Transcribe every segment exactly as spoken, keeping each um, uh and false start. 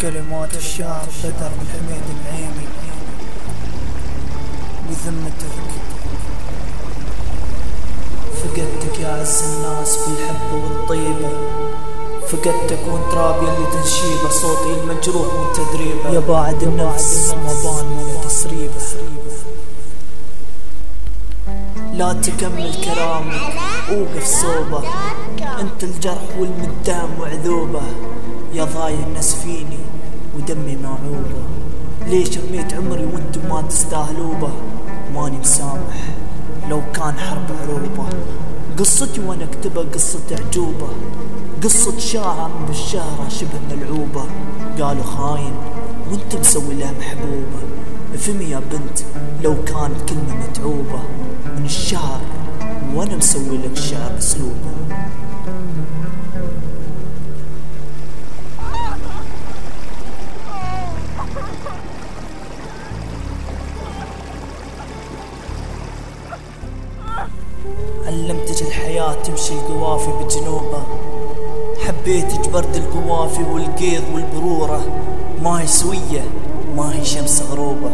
كلمات الشاعر بدر بن حميد النعيمي. بذمتك فقدتك يا عز الناس بالحب والطيبة، فقدتك وانت رابي اللي تنشيبه، صوتي المجروح وانت تدريبه، يا باعد النفس مبان ولا تسريبه. لا تكمل كرامك اوقف صوبه، انت الجرح والمدام وعذوبه، يا ضايع الناس فيني ودمي معوبه، ليش رميت عمري وانتم ما تستاهلوبه؟ ماني مسامح لو كان حرب عروبه، قصتي وانا اكتبها قصة عجوبة، قصة شاعر بالشهرة شبه ملعوبة، قالوا خاين وانت مسوي له محبوبة، افهمي يا بنت لو كان كلمة متعوبة، من الشعر وانا مسوي لك شعر اسلوبه. علمتك الحياة تمشي القوافي بجنوبه، حبيتك برد القوافي والقيض والبرورة، ما هي سوية ما هي شمس غروبة،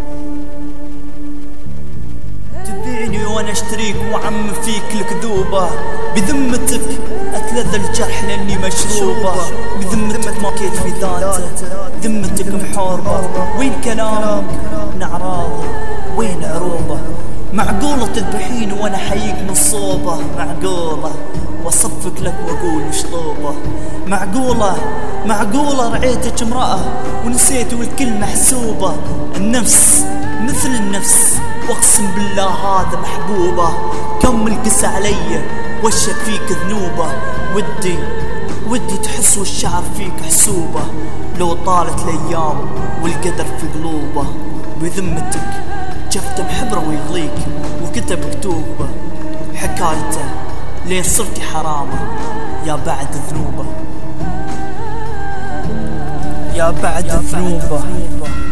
تبيعني وانا اشتريك وعم فيك الكذوبة، بذمتك اتلذ الجرح لاني مشروبة، بذمتك ما كيت في ذاته، ذمتك محوربة، وين كلامك نعراضه وين عروبة، معقولة تذبحيني وانا حيك من صوبة، معقولة وصفك لك واقول مشطوبة، معقولة معقولة رعيتك امرأة ونسيت والكل محسوبة، النفس مثل النفس واقسم بالله هذا محبوبة، كم القسى علي وشك فيك ذنوبة، ودي ودي تحس والشعر فيك حسوبة، لو طالت الايام والقدر في قلوبه، بذمتك جفت بحبره ويغليك وكتب كتوبه، حكايته لين صرتي حرامه يا بعد ذنوبه، يا بعد ذنوبه.